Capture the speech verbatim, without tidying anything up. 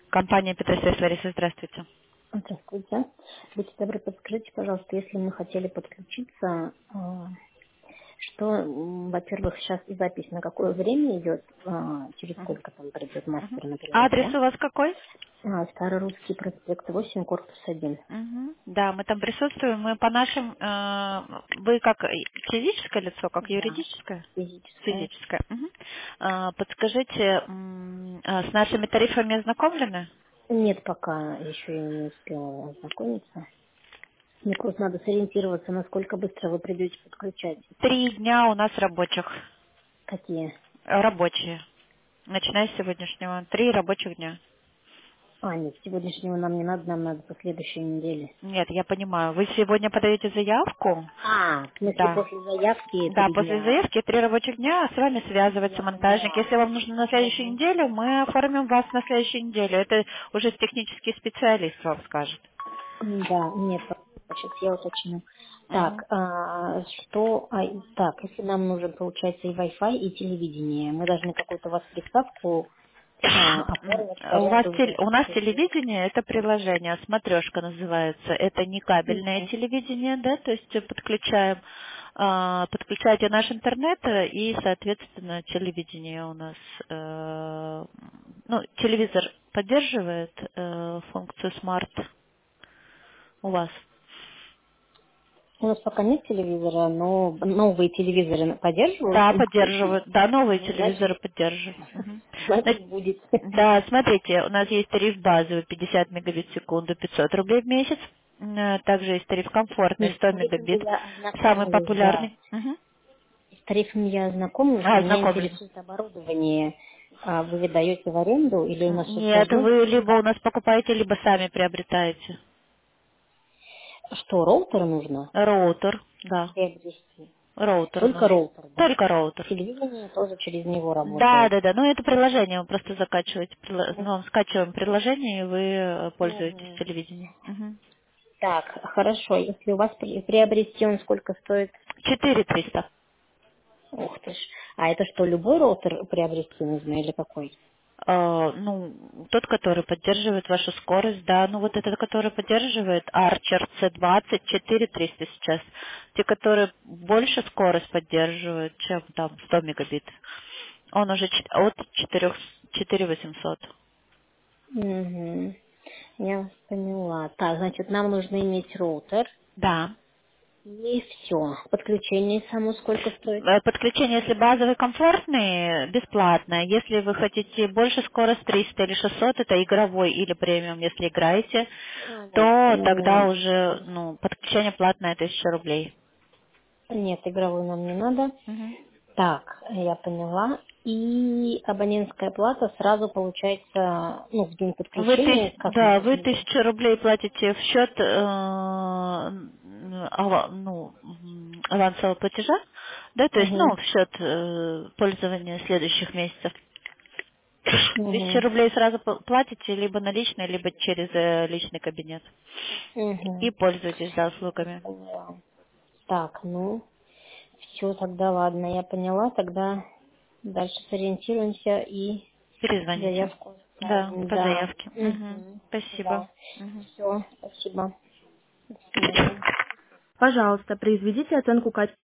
Компания Петросвязь, Лариса, здравствуйте. Здравствуйте. Будьте добры, подскажите, пожалуйста, если мы хотели подключиться, а, что, м, во-первых, сейчас и запись на какое время идет, а, через Мгм. сколько там придет Мгм. мастер, например, Адрес да? у вас какой? А, Старорусский проспект восемь, корпус один. Мгм. Да, мы там присутствуем. Мы по нашим... э, вы как физическое лицо, как Да, юридическое? физическая. Физическое. Мгм. Э, Подскажите, м, э, с нашими тарифами ознакомлены? Нет, пока еще я не успела ознакомиться. Мне просто надо сориентироваться, насколько быстро вы придете подключать. Три дня у нас рабочих. Какие? Э, Рабочие. Начиная с сегодняшнего. Три рабочих дня. А, нет, сегодняшнего нам не надо, нам надо по следующей неделе. Нет, я понимаю. Вы сегодня подаете заявку? А, в смысле, Да. после заявки Да, три после дня. заявки три рабочих дня с вами связывается Я монтажник. поняла. Если вам нужно на следующей Мгм. неделе, мы оформим вас на следующей неделе. Это уже технический специалист вам скажет. Да, нет, сейчас я уточню. Мгм. Так, а, что, а, так, если нам нужен, получается, и Wi-Fi, и телевидение, мы должны какую-то у вас приставку а, оформить в У вас аренду тел- или у нас что сделать? телевидение это приложение, смотрешка называется. Это не кабельное Мгм. телевидение, да, то есть э, подключаем, а, подключаете наш интернет э, и, соответственно, телевидение у нас, э, ну, телевизор поддерживает э, функцию смарт у вас. У нас пока нет телевизора, но новые телевизоры поддерживают Да, функцию. поддерживают. Да, новые Ну, значит, телевизоры поддерживают. Мгм. значит, Зна- будет. Да, смотрите, у нас есть тариф базовый пятьдесят мегабит в секунду, пятьсот рублей в месяц. М, Также есть тариф комфортный Нет, с сто тарифами мегабит, я самый ознакомилась, да. популярный. Мгм. С тарифами я ознакомилась, но А, меня знакомлены. интересует оборудование. А вы выдаете в аренду или у нас что-то Нет, должно быть? вы Или либо у как? нас покупаете, либо сами приобретаете. Что, роутер нужно Роутер, да, приобрести? роутер у Только нас. роутер, да? Только роутер. Телевидение тоже через него Да, работает. да, да. Ну, это приложение, вы просто закачиваете, прила- Мгм. ну, скачиваем приложение, и вы э, пользуетесь Мгм. телевидением. Мгм. Так, хорошо. Если у вас при- приобрести, он сколько стоит? четыре триста. Ух ты ж. А это что, любой роутер приобрести нужно или какой? Э, ну, тот, который поддерживает вашу скорость, да, ну вот этот, который поддерживает Archer C двадцать, четыре триста сейчас. Те, которые больше скорость поддерживают, чем там сто мегабит, он уже чет- от четыре четыре восемьсот. Угу. Я вас поняла. Так, значит, нам нужно иметь роутер. Да. И все. Подключение само сколько стоит? Э, Подключение, если базовый комфортный, бесплатное. Если вы хотите больше скорость триста или шестьсот, это игровой или премиум, если играете, А, я то поняла. тогда уже ну, подключение платное тысяча рублей. Нет, игровой нам не надо. Мгм. Так, я поняла. И абонентская плата сразу получается, ну, в день Вы, подключения, тыс- как мы да, вы должны будем? тысячу рублей платите в счет э, ава- ну, м, авансового платежа, да, то есть, ну, Угу. в счет э, пользования следующих месяцев. Тысячу Угу. рублей сразу пл- платите либо наличные, либо через э, личный кабинет. И Угу. пользуйтесь, да, Я услугами. поняла. Так, ну, все, тогда ладно, я поняла, тогда дальше сориентируемся и Перезвоните. заявку Да, ставим. по Да. заявке. Мгм. Угу. Спасибо. Да. Мгм. Все, спасибо. До свидания. Пожалуйста, произведите оценку качества.